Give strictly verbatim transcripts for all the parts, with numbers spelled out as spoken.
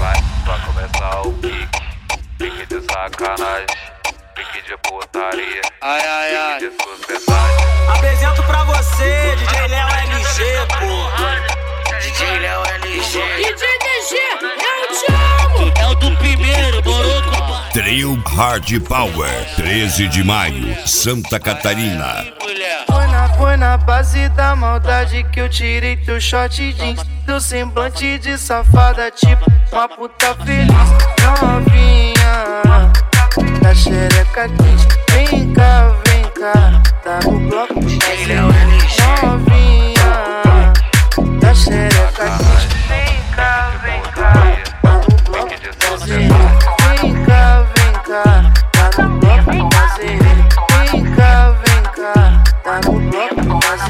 Vai, vai começar o pique, pique de sacanagem, pique de putaria, ai, ai, ai. pique de sociedade. Apresento pra você, D J Léo L G, pô. D J Léo L G. D J D G, eu te amo. É o do primeiro, morou, compadre. Trio Hard Power, treze de maio, Santa Catarina. Foi na, foi na base da maldade que eu tirei teu short jeans, teu semblante de safada, tipo uma puta feliz. Novinha, da xereca quente, vem cá, vem cá, tá no bloco. Novinha, da xereca quente, vem cá, vem cá, tá no bloco. Vem cá, vem cá, tá no bloco. Vem cá, vem cá, tá no bloco.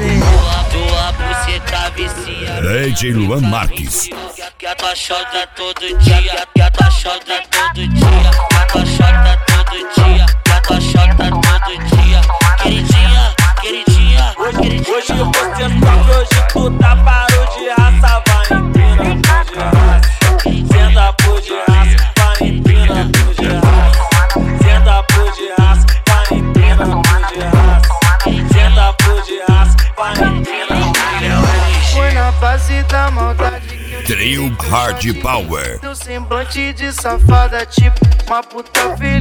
Tua buceta vicia. D J Luan Marques. Que a tua chota todo dia, que a tua chota todo dia, que a tua chota todo dia, que a tua chota todo dia. Queridinha, queridinha, queridinha. Hoje você sabe, hoje tu tá parou de raça, vai empina por de raça. Senta por de raça, vai empina por de raça. Senta por de raça, vai empina por de raça. Senta por de raça, vai empina por de raça. Foi na base da maldade que eu Trio Hard Power. teu semblante de safada, tipo uma puta feliz.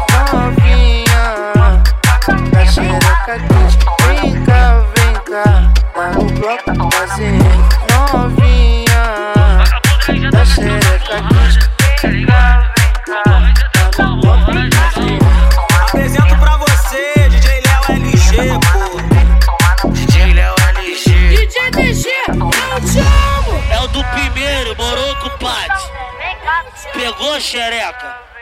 Novinha, da xereca quente, vem cá, vem cá, tá no bloco fazendo. Novinha, da xereca quente, vem cá, vem cá, tá no bloco fazendo. Apresento pra você, D J Léo L G, pô. D J Léo L G. D J D G, eu te amo. É o do primeiro, morou, compadre. Pegou, xereca?